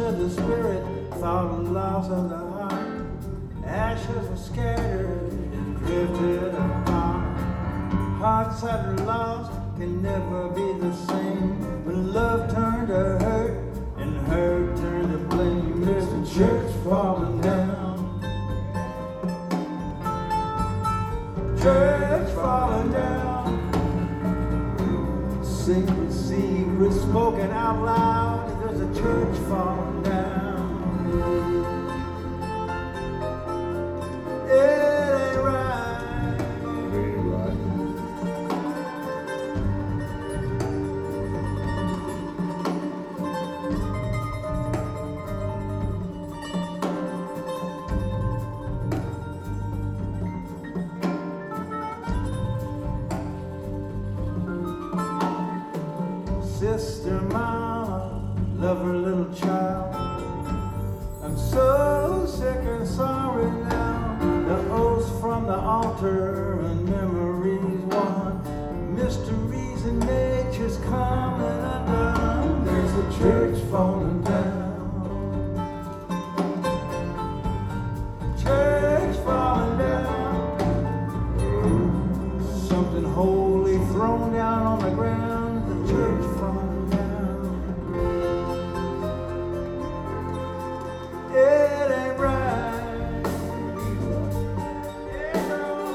of the spirit, thought of loss of the heart. Ashes were scattered and drifted apart. Hearts that are lost can never be the same. When love turned to hurt and hurt turned to blame, there's a church falling down. Church falling down. Secret spoken out loud. There's a church falling down. It ain't right. It ain't right. Sister, mama, love her little child. I'm so sick and sorry now. The oaths from the altar and memories won. Mysteries in nature's coming undone. There's a church falling down. Church falling down. Something holy thrown down on the ground. The church falling down. It ain't right. It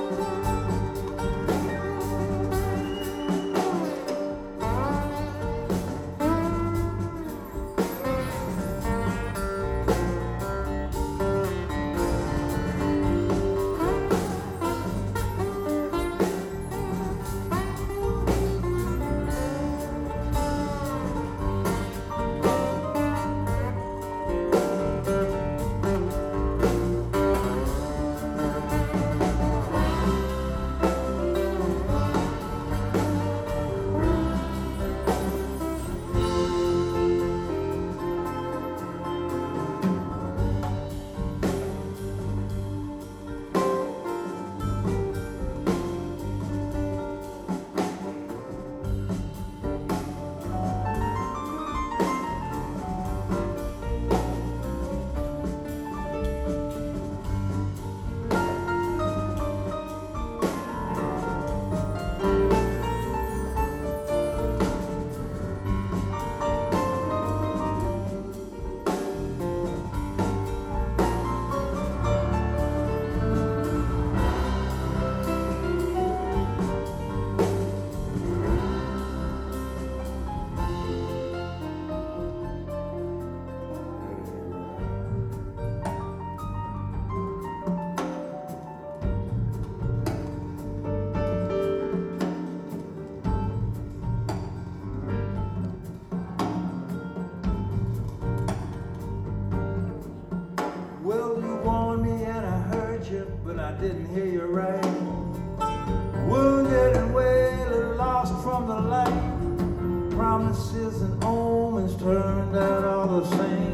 Well, you warned me and I heard you, but I didn't hear you right. Wounded and wailed, lost from the light. Promises and omens turned out all the same.